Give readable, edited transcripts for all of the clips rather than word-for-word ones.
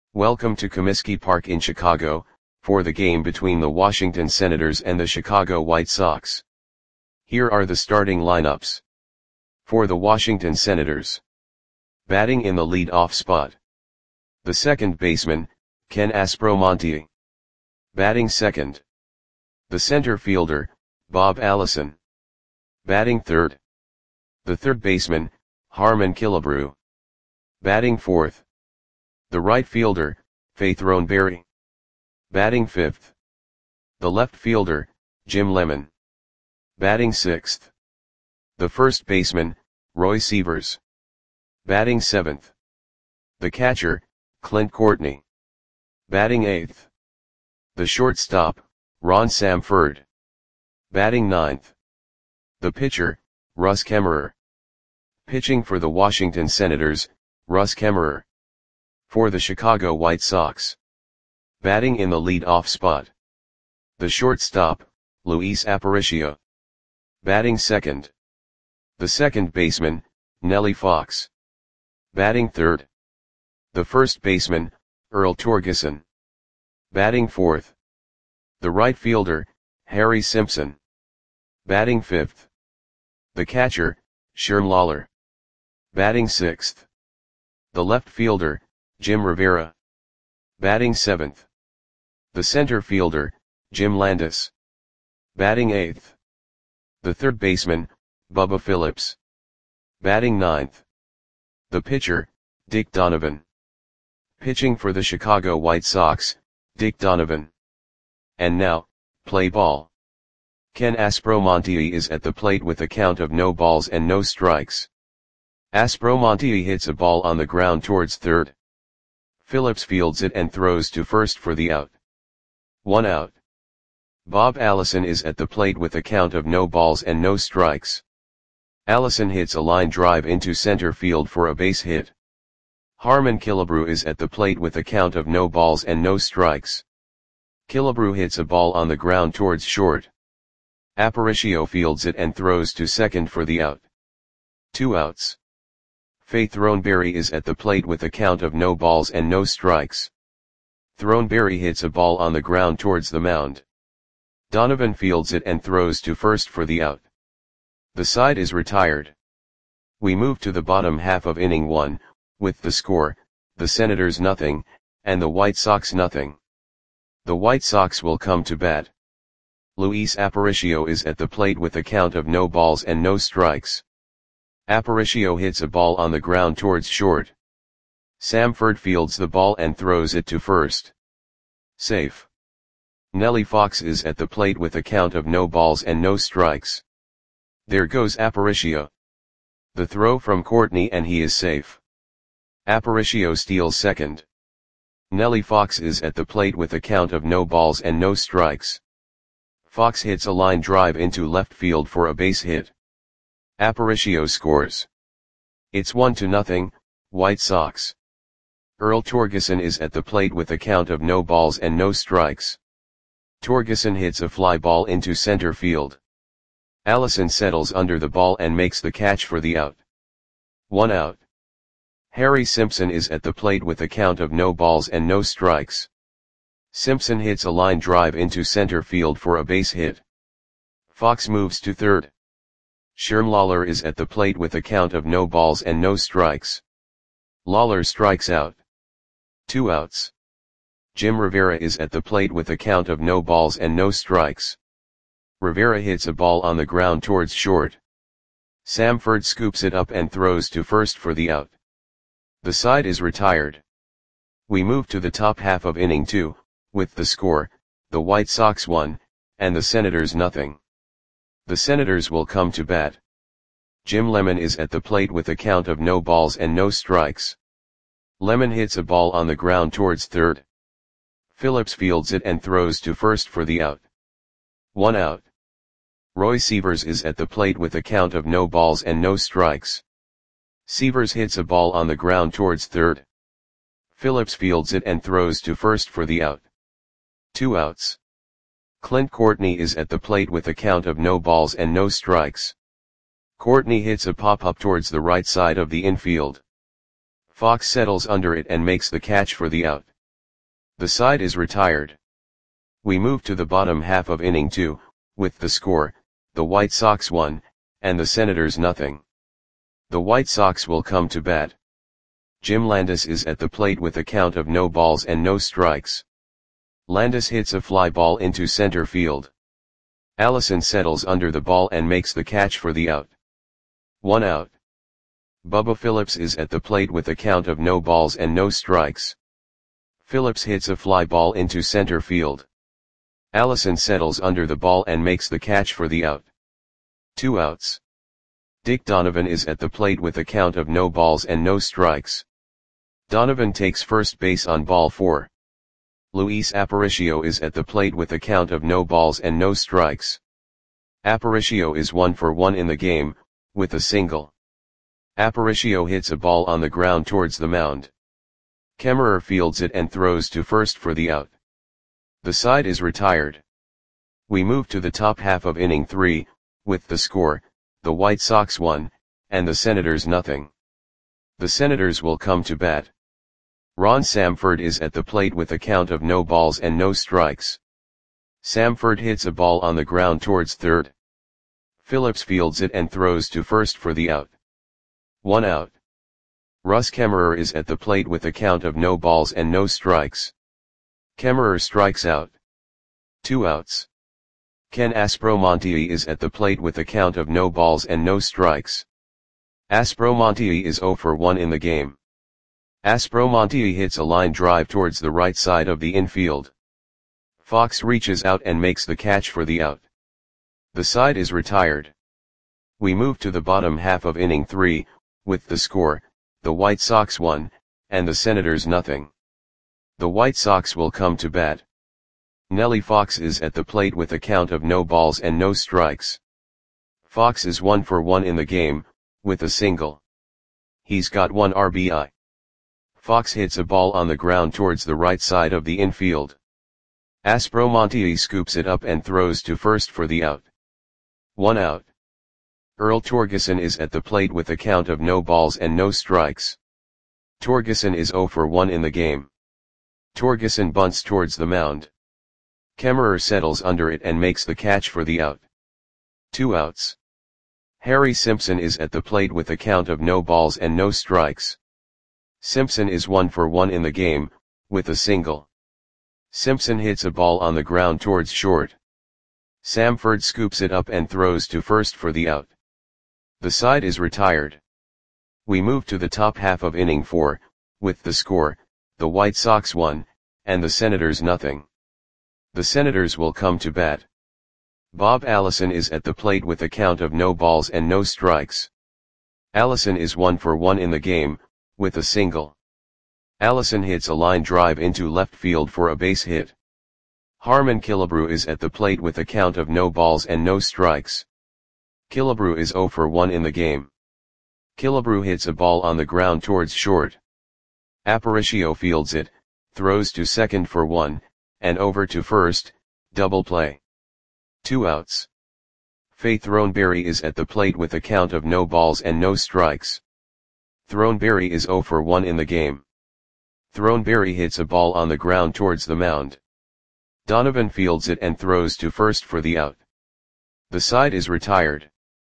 Welcome to Comiskey Park in Chicago, for the game between the Washington Senators and the Chicago White Sox. Here are the starting lineups. For the Washington Senators. Batting in the lead-off spot. The second baseman, Ken Aspromonte. Batting second. The center fielder, Bob Allison. Batting third. The third baseman, Harmon Killebrew. Batting fourth. The right fielder, Faith Throneberry. Batting fifth. The left fielder, Jim Lemon. Batting sixth. The first baseman, Roy Sievers. Batting seventh. The catcher, Clint Courtney. Batting eighth. The shortstop, Ron Samford. Batting ninth. The pitcher, Russ Kemmerer. Pitching for the Washington Senators, Russ Kemmerer. For the Chicago White Sox. Batting in the lead-off spot. The shortstop, Luis Aparicio. Batting second. The second baseman, Nellie Fox. Batting third. The first baseman, Earl Torgeson. Batting fourth. The right fielder, Harry Simpson. Batting fifth. The catcher, Sherm Lawler. Batting sixth. The left fielder, Jim Rivera. Batting seventh. The center fielder, Jim Landis. Batting eighth. The third baseman, Bubba Phillips. Batting ninth. The pitcher, Dick Donovan. Pitching for the Chicago White Sox, Dick Donovan. And now, play ball. Ken Aspromonte is at the plate with a count of no balls and no strikes. Aspromonte hits a ball on the ground towards third. Phillips fields it and throws to first for the out. 1 out. Bob Allison is at the plate with a count of no balls and no strikes. Allison hits a line drive into center field for a base hit. Harmon Killebrew is at the plate with a count of no balls and no strikes. Killebrew hits a ball on the ground towards short. Aparicio fields it and throws to second for the out. 2 outs. Faith Throneberry is at the plate with a count of no balls and no strikes. Throneberry hits a ball on the ground towards the mound. Donovan fields it and throws to first for the out. The side is retired. We move to the bottom half of inning 1, with the score, the Senators nothing, and the White Sox nothing. The White Sox will come to bat. Luis Aparicio is at the plate with a count of no balls and no strikes. Aparicio hits a ball on the ground towards short. Samford fields the ball and throws it to first. Safe. Nellie Fox is at the plate with a count of no balls and no strikes. There goes Aparicio. The throw from Courtney and he is safe. Aparicio steals second. Nellie Fox is at the plate with a count of no balls and no strikes. Fox hits a line drive into left field for a base hit. Aparicio scores. It's 1-0, White Sox. Earl Torgeson is at the plate with a count of no balls and no strikes. Torgeson hits a fly ball into center field. Allison settles under the ball and makes the catch for the out. 1 out. Harry Simpson is at the plate with a count of no balls and no strikes. Simpson hits a line drive into center field for a base hit. Fox moves to third. Sherm Lawler is at the plate with a count of no balls and no strikes. Lawler strikes out. 2 outs. Jim Rivera is at the plate with a count of no balls and no strikes. Rivera hits a ball on the ground towards short. Samford scoops it up and throws to first for the out. The side is retired. We move to the top half of inning 2, with the score, the White Sox 1, and the Senators nothing. The Senators will come to bat. Jim Lemon is at the plate with a count of no balls and no strikes. Lemon hits a ball on the ground towards third. Phillips fields it and throws to first for the out. 1 out. Roy Sievers is at the plate with a count of no balls and no strikes. Sievers hits a ball on the ground towards third. Phillips fields it and throws to first for the out. 2 outs. Clint Courtney is at the plate with a count of no balls and no strikes. Courtney hits a pop-up towards the right side of the infield. Fox settles under it and makes the catch for the out. The side is retired. We move to the bottom half of inning 2, with the score, the White Sox 1, and the Senators nothing. The White Sox will come to bat. Jim Landis is at the plate with a count of no balls and no strikes. Landis hits a fly ball into center field. Allison settles under the ball and makes the catch for the out. 1 out. Bubba Phillips is at the plate with a count of no balls and no strikes. Phillips hits a fly ball into center field. Allison settles under the ball and makes the catch for the out. 2 outs. Dick Donovan is at the plate with a count of no balls and no strikes. Donovan takes first base on ball 4. Luis Aparicio is at the plate with a count of no balls and no strikes. Aparicio is 1 for 1 in the game, with a single. Aparicio hits a ball on the ground towards the mound. Kemmerer fields it and throws to first for the out. The side is retired. We move to the top half of inning 3, with the score, the White Sox 1, and the Senators nothing. The Senators will come to bat. Ron Samford is at the plate with a count of no balls and no strikes. Samford hits a ball on the ground towards third. Phillips fields it and throws to first for the out. 1 out. Russ Kemmerer is at the plate with a count of no balls and no strikes. Kemmerer strikes out. 2 outs. Ken Aspromonte is at the plate with a count of no balls and no strikes. Aspromonte is 0 for 1 in the game. Aspromonte hits a line drive towards the right side of the infield. Fox reaches out and makes the catch for the out. The side is retired. We move to the bottom half of inning 3, with the score, the White Sox 1, and the Senators nothing. The White Sox will come to bat. Nellie Fox is at the plate with a count of no balls and no strikes. Fox is 1 for 1 in the game, with a single. He's got 1 RBI. Fox hits a ball on the ground towards the right side of the infield. Aspromonte scoops it up and throws to first for the out. 1 out. Earl Torgeson is at the plate with a count of no balls and no strikes. Torgeson is 0 for 1 in the game. Torgeson bunts towards the mound. Kemmerer settles under it and makes the catch for the out. 2 outs. Harry Simpson is at the plate with a count of no balls and no strikes. Simpson is 1 for 1 in the game, with a single. Simpson hits a ball on the ground towards short. Samford scoops it up and throws to first for the out. The side is retired. We move to the top half of inning 4, with the score, the White Sox 1, and the Senators nothing. The Senators will come to bat. Bob Allison is at the plate with a count of no balls and no strikes. Allison is 1 for 1 in the game, with a single. Allison hits a line drive into left field for a base hit. Harmon Killebrew is at the plate with a count of no balls and no strikes. Killebrew is 0 for 1 in the game. Killebrew hits a ball on the ground towards short. Aparicio fields it, throws to second for 1, and over to first, double play. 2 outs. Faye Throneberry is at the plate with a count of no balls and no strikes. Throneberry is 0 for 1 in the game. Throneberry hits a ball on the ground towards the mound. Donovan fields it and throws to first for the out. The side is retired.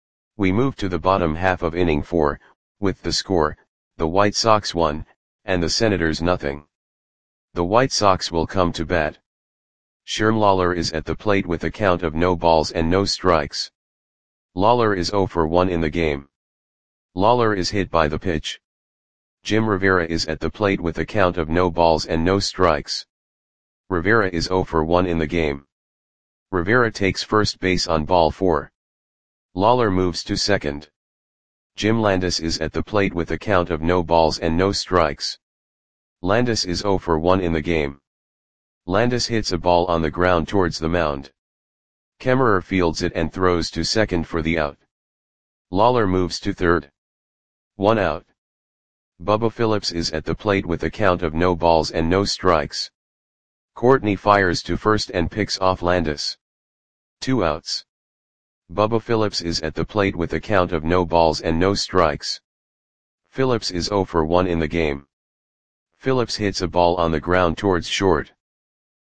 We move to the bottom half of inning 4, with the score, the White Sox 1, and the Senators nothing. The White Sox will come to bat. Sherm Lawler is at the plate with a count of no balls and no strikes. Lawler is 0 for 1 in the game. Lawler is hit by the pitch. Jim Rivera is at the plate with a count of no balls and no strikes. Rivera is 0 for 1 in the game. Rivera takes first base on ball 4. Lawler moves to second. Jim Landis is at the plate with a count of no balls and no strikes. Landis is 0 for 1 in the game. Landis hits a ball on the ground towards the mound. Kemmerer fields it and throws to second for the out. Lawler moves to third. 1 out. Bubba Phillips is at the plate with a count of no balls and no strikes. Courtney fires to first and picks off Landis. 2 outs. Bubba Phillips is at the plate with a count of no balls and no strikes. Phillips is 0 for 1 in the game. Phillips hits a ball on the ground towards short.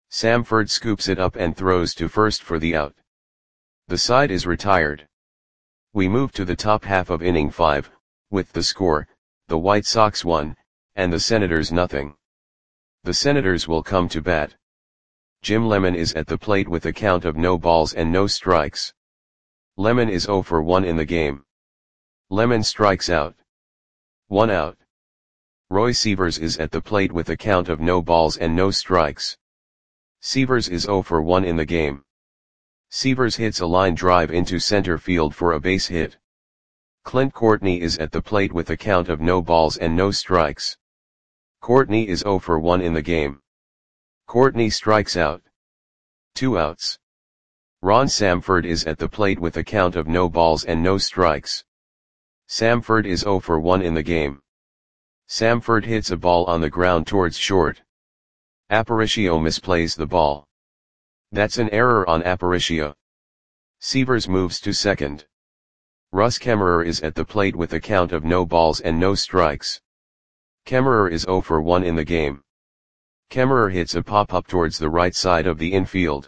Samford scoops it up and throws to first for the out. The side is retired. We move to the top half of inning 5, with the score, the White Sox 1, and the Senators nothing. The Senators will come to bat. Jim Lemon is at the plate with a count of no balls and no strikes. Lemon is 0 for 1 in the game. Lemon strikes out. 1 out. Roy Sievers is at the plate with a count of no balls and no strikes. Sievers is 0 for 1 in the game. Sievers hits a line drive into center field for a base hit. Clint Courtney is at the plate with a count of no balls and no strikes. Courtney is 0 for 1 in the game. Courtney strikes out. 2 outs. Ron Samford is at the plate with a count of no balls and no strikes. Samford is 0 for 1 in the game. Samford hits a ball on the ground towards short. Aparicio misplays the ball. That's an error on Aparicio. Sievers moves to second. Russ Kemmerer is at the plate with a count of no balls and no strikes. Kemmerer is 0 for 1 in the game. Kemmerer hits a pop-up towards the right side of the infield.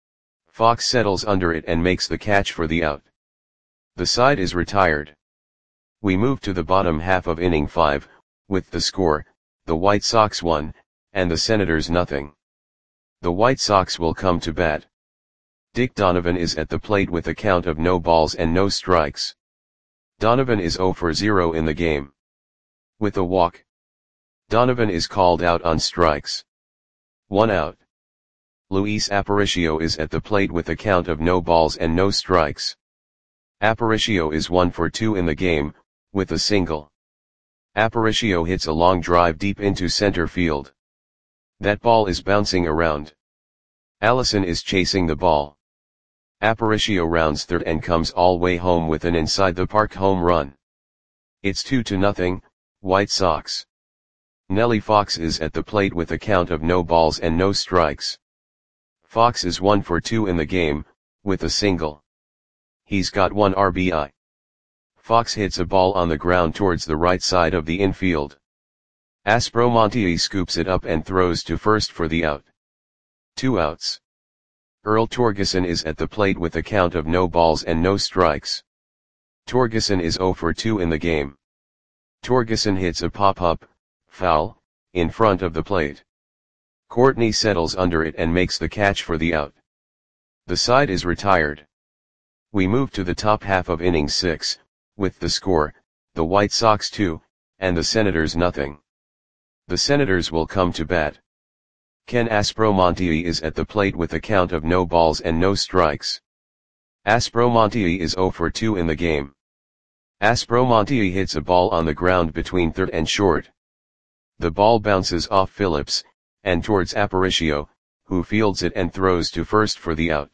Fox settles under it and makes the catch for the out. The side is retired. We move to the bottom half of inning 5, with the score, the White Sox 1, and the Senators nothing. The White Sox will come to bat. Dick Donovan is at the plate with a count of no balls and no strikes. Donovan is 0 for 0 in the game. With a walk. Donovan is called out on strikes. 1 out. Luis Aparicio is at the plate with a count of no balls and no strikes. Aparicio is 1 for 2 in the game, with a single. Aparicio hits a long drive deep into center field. That ball is bouncing around. Allison is chasing the ball. Aparicio rounds third and comes all way home with an inside the park home run. It's 2-0, White Sox. Nellie Fox is at the plate with a count of no balls and no strikes. Fox is 1 for 2 in the game, with a single. He's got 1 RBI. Fox hits a ball on the ground towards the right side of the infield. Aspromonte scoops it up and throws to first for the out. 2 outs. Earl Torgeson is at the plate with a count of no balls and no strikes. Torgeson is 0 for 2 in the game. Torgeson hits a pop-up, foul, in front of the plate. Courtney settles under it and makes the catch for the out. The side is retired. We move to the top half of inning 6, with the score, the White Sox 2, and the Senators nothing. The Senators will come to bat. Ken Aspromonte is at the plate with a count of no balls and no strikes. Aspromonte is 0 for 2 in the game. Aspromonte hits a ball on the ground between third and short. The ball bounces off Phillips, and towards Aparicio, who fields it and throws to first for the out.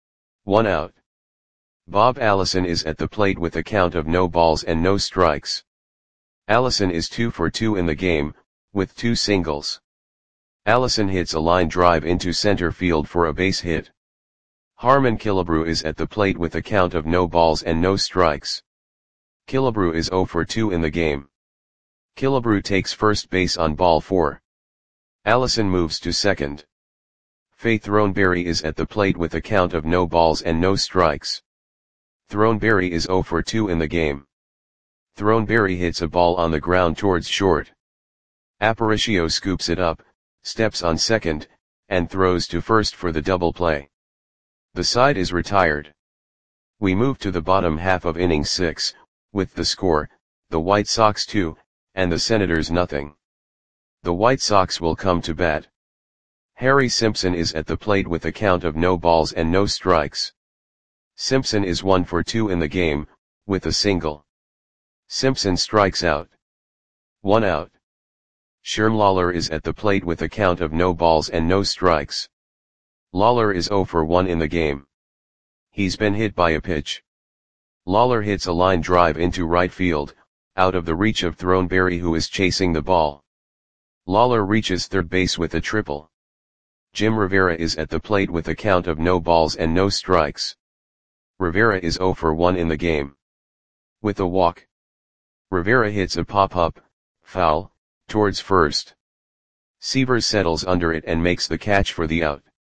1 out. Bob Allison is at the plate with a count of no balls and no strikes. Allison is 2 for 2 in the game, with 2 singles. Allison hits a line drive into center field for a base hit. Harmon Killebrew is at the plate with a count of no balls and no strikes. Killebrew is 0 for 2 in the game. Killebrew takes first base on ball 4. Allison moves to second. Faye Throneberry is at the plate with a count of no balls and no strikes. Throneberry is 0 for 2 in the game. Throneberry hits a ball on the ground towards short. Aparicio scoops it up, steps on second, and throws to first for the double play. The side is retired. We move to the bottom half of inning 6, with the score, the White Sox 2, and the Senators nothing. The White Sox will come to bat. Harry Simpson is at the plate with a count of no balls and no strikes. Simpson is 1 for 2 in the game, with a single. Simpson strikes out. 1 out. Sherm Lawler is at the plate with a count of no balls and no strikes. Lawler is 0 for 1 in the game. He's been hit by a pitch. Lawler hits a line drive into right field, out of the reach of Throneberry, who is chasing the ball. Lawler reaches third base with a triple. Jim Rivera is at the plate with a count of no balls and no strikes. Rivera is 0 for 1 in the game. With a walk. Rivera hits a pop-up, foul, towards first. Sievers settles under it and makes the catch for the out.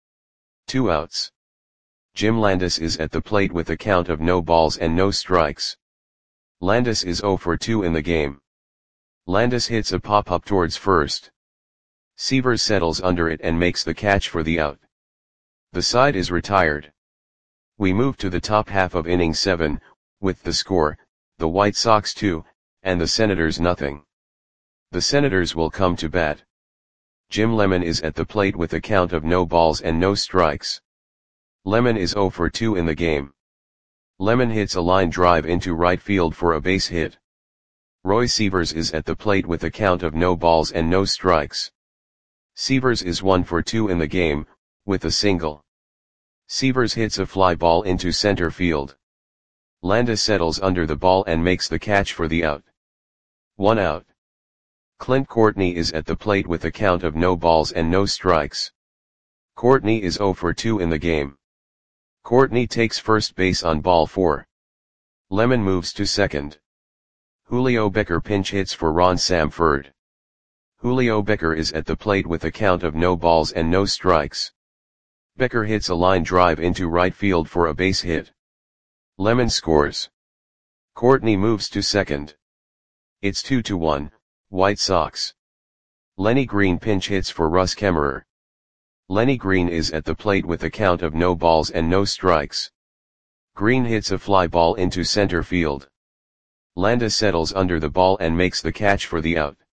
2 outs. Jim Landis is at the plate with a count of no balls and no strikes. Landis is 0 for 2 in the game. Landis hits a pop-up towards first. Sievers settles under it and makes the catch for the out. The side is retired. We move to the top half of inning 7, with the score, the White Sox 2, and the Senators nothing. The Senators will come to bat. Jim Lemon is at the plate with a count of no balls and no strikes. Lemon is 0 for 2 in the game. Lemon hits a line drive into right field for a base hit. Roy Sievers is at the plate with a count of no balls and no strikes. Sievers is 1 for 2 in the game, with a single. Sievers hits a fly ball into center field. Landis settles under the ball and makes the catch for the out. 1 out. Clint Courtney is at the plate with a count of no balls and no strikes. Courtney is 0 for 2 in the game. Courtney takes first base on ball 4. Lemon moves to second. Julio Becker pinch hits for Ron Samford. Julio Becker is at the plate with a count of no balls and no strikes. Becker hits a line drive into right field for a base hit. Lemon scores. Courtney moves to second. It's 2-1, White Sox. Lenny Green pinch hits for Russ Kemmerer. Lenny Green is at the plate with a count of no balls and no strikes. Green hits a fly ball into center field. Landis settles under the ball and makes the catch for the out.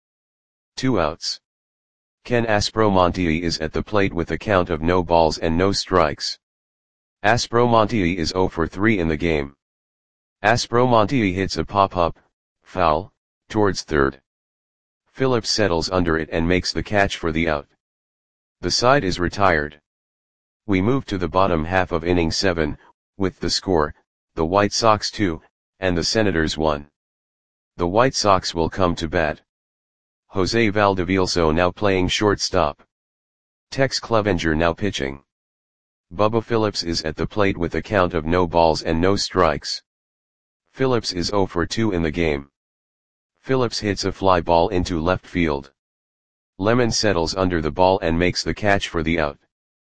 2 outs. Ken Aspromonte is at the plate with a count of no balls and no strikes. Aspromonte is 0 for 3 in the game. Aspromonte hits a pop-up, foul, towards third. Phillips settles under it and makes the catch for the out. The side is retired. We move to the bottom half of inning 7, with the score, the White Sox 2, and the Senators 1. The White Sox will come to bat. Jose Valdevielso now playing shortstop. Tex Clevenger now pitching. Bubba Phillips is at the plate with a count of no balls and no strikes. Phillips is 0 for 2 in the game. Phillips hits a fly ball into left field. Lemon settles under the ball and makes the catch for the out.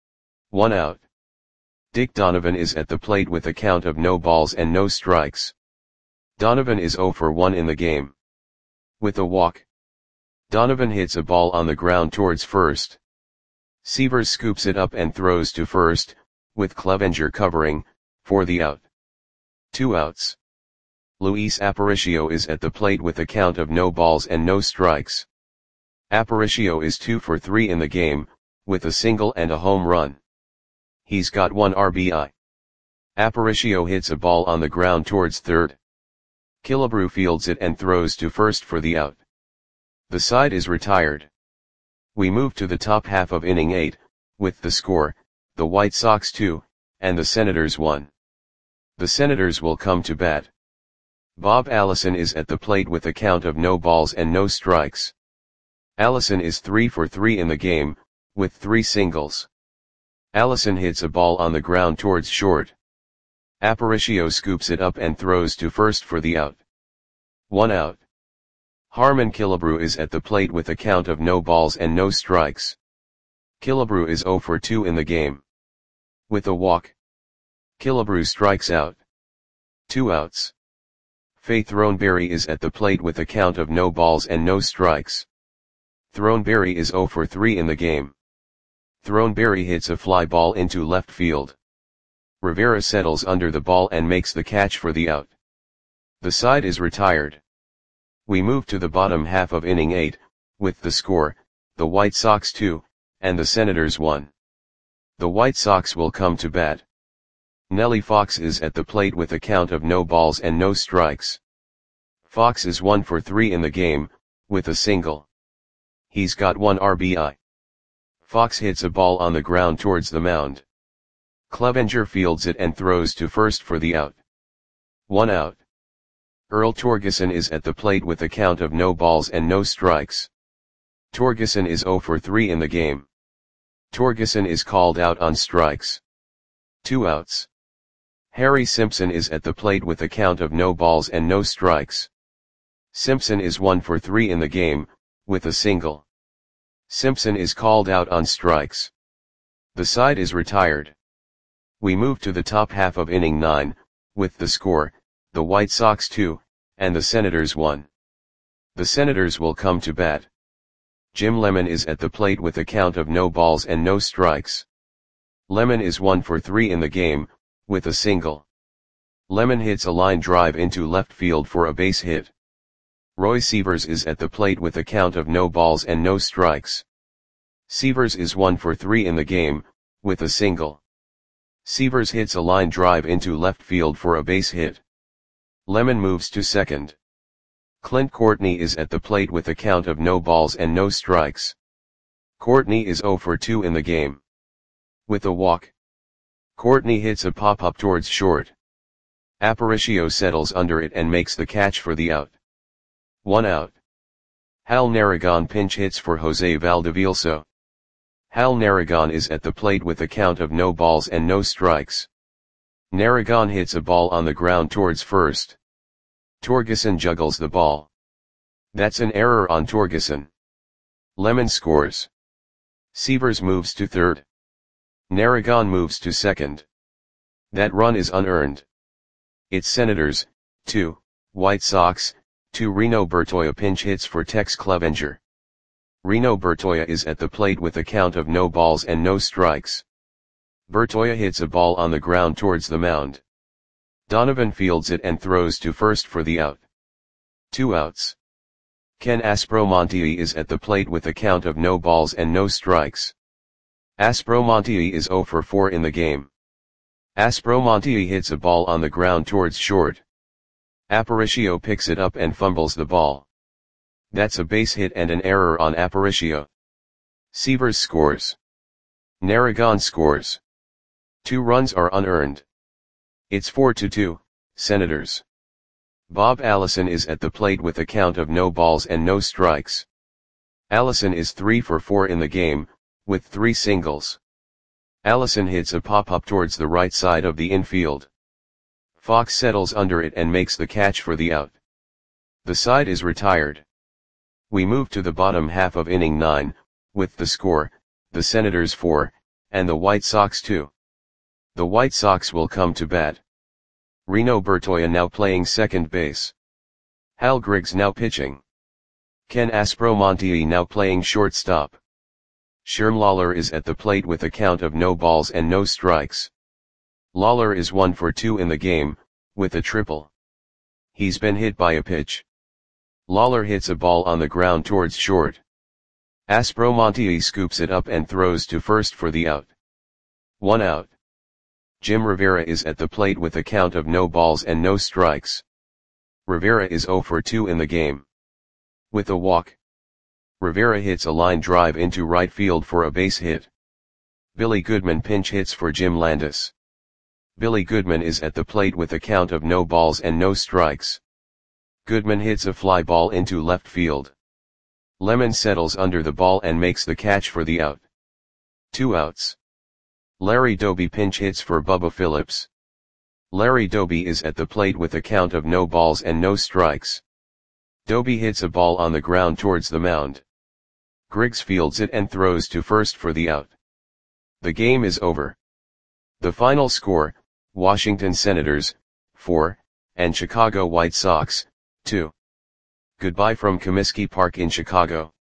1 out. Dick Donovan is at the plate with a count of no balls and no strikes. Donovan is 0 for 1 in the game. With a walk. Donovan hits a ball on the ground towards first. Sievers scoops it up and throws to first, with Clevenger covering, for the out. 2 outs. Luis Aparicio is at the plate with a count of no balls and no strikes. Aparicio is 2 for 3 in the game, with a single and a home run. He's got 1 RBI. Aparicio hits a ball on the ground towards third. Killebrew fields it and throws to first for the out. The side is retired. We move to the top half of inning 8, with the score, the White Sox 2, and the Senators 1. The Senators will come to bat. Bob Allison is at the plate with a count of no balls and no strikes. Allison is 3 for 3 in the game, with 3 singles. Allison hits a ball on the ground towards short. Aparicio scoops it up and throws to first for the out. 1 out. Harmon Killebrew is at the plate with a count of no balls and no strikes. Killebrew is 0 for 2 in the game. With a walk. Killebrew strikes out. 2 outs. Faith Throneberry is at the plate with a count of no balls and no strikes. Throneberry is 0 for 3 in the game. Throneberry hits a fly ball into left field. Rivera settles under the ball and makes the catch for the out. The side is retired. We move to the bottom half of inning 8, with the score, the White Sox 2, and the Senators 1. The White Sox will come to bat. Nellie Fox is at the plate with a count of no balls and no strikes. Fox is 1 for 3 in the game, with a single. He's got 1 RBI. Fox hits a ball on the ground towards the mound. Clevenger fields it and throws to first for the out. 1 out. Earl Torgeson is at the plate with a count of no balls and no strikes. Torgeson is 0 for 3 in the game. Torgeson is called out on strikes. 2 outs. Harry Simpson is at the plate with a count of no balls and no strikes. Simpson is 1 for 3 in the game, with a single. Simpson is called out on strikes. The side is retired. We move to the top half of inning 9, with the score, the White Sox 2, and the Senators 1. The Senators will come to bat. Jim Lemon is at the plate with a count of no balls and no strikes. Lemon is 1 for 3 in the game, with a single. Lemon hits a line drive into left field for a base hit. Roy Sievers is at the plate with a count of no balls and no strikes. Sievers is 1 for 3 in the game, with a single. Sievers hits a line drive into left field for a base hit. Lemon moves to second. Clint Courtney is at the plate with a count of no balls and no strikes. Courtney is 0 for 2 in the game. With a walk. Courtney hits a pop-up towards short. Aparicio settles under it and makes the catch for the out. 1 out. Hal Narragon pinch hits for Jose Valdevielso. Hal Narragon is at the plate with a count of no balls and no strikes. Narragon hits a ball on the ground towards first. Torgeson juggles the ball. That's an error on Torgeson. Lemon scores. Sievers moves to third. Narragon moves to second. That run is unearned. It's Senators, 2, White Sox, 2. Reno Bertoia pinch hits for Tex Clevenger. Reno Bertoia is at the plate with a count of no balls and no strikes. Bertoia hits a ball on the ground towards the mound. Donovan fields it and throws to first for the out. 2 outs. Ken Aspromonte is at the plate with a count of no balls and no strikes. Aspromonte is 0 for 4 in the game. Aspromonte hits a ball on the ground towards short. Aparicio picks it up and fumbles the ball. That's a base hit and an error on Aparicio. Sievers scores. Narragon scores. 2 runs are unearned. It's 4-2, Senators. Bob Allison is at the plate with a count of no balls and no strikes. Allison is 3 for 4 in the game, with 3 singles. Allison hits a pop-up towards the right side of the infield. Fox settles under it and makes the catch for the out. The side is retired. We move to the bottom half of inning 9, with the score, the Senators 4, and the White Sox 2. The White Sox will come to bat. Reno Bertoia now playing second base. Hal Griggs now pitching. Ken Aspromonte now playing shortstop. Sherm Lawler is at the plate with a count of no balls and no strikes. Lawler is 1 for 2 in the game, with a triple. He's been hit by a pitch. Lawler hits a ball on the ground towards short. Aspromonte scoops it up and throws to first for the out. 1 out. Jim Rivera is at the plate with a count of no balls and no strikes. Rivera is 0 for 2 in the game. With a walk. Rivera hits a line drive into right field for a base hit. Billy Goodman pinch hits for Jim Landis. Billy Goodman is at the plate with a count of no balls and no strikes. Goodman hits a fly ball into left field. Lemon settles under the ball and makes the catch for the out. 2 outs. Larry Doby pinch hits for Bubba Phillips. Larry Doby is at the plate with a count of no balls and no strikes. Doby hits a ball on the ground towards the mound. Griggs fields it and throws to first for the out. The game is over. The final score, Washington Senators, 4, and Chicago White Sox, 2. Goodbye from Comiskey Park in Chicago.